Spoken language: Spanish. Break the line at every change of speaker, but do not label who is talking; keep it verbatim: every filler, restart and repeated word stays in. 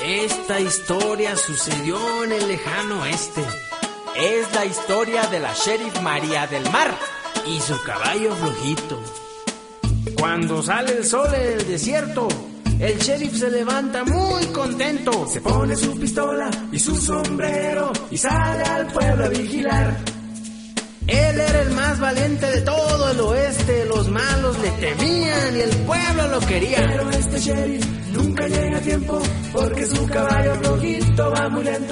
Esta historia sucedió en el lejano oeste.
Es la historia de la Sheriff María del Mar
y su caballo flojito. Cuando sale el sol en el desierto, el sheriff se levanta muy contento.
Se pone su pistola y su sombrero y sale al pueblo a vigilar.
Él era el más valiente de todo el oeste. Los malos le temían y el pueblo lo quería.
Pero este sheriff nunca llega a tiempo porque su caballo flojito va muy lento.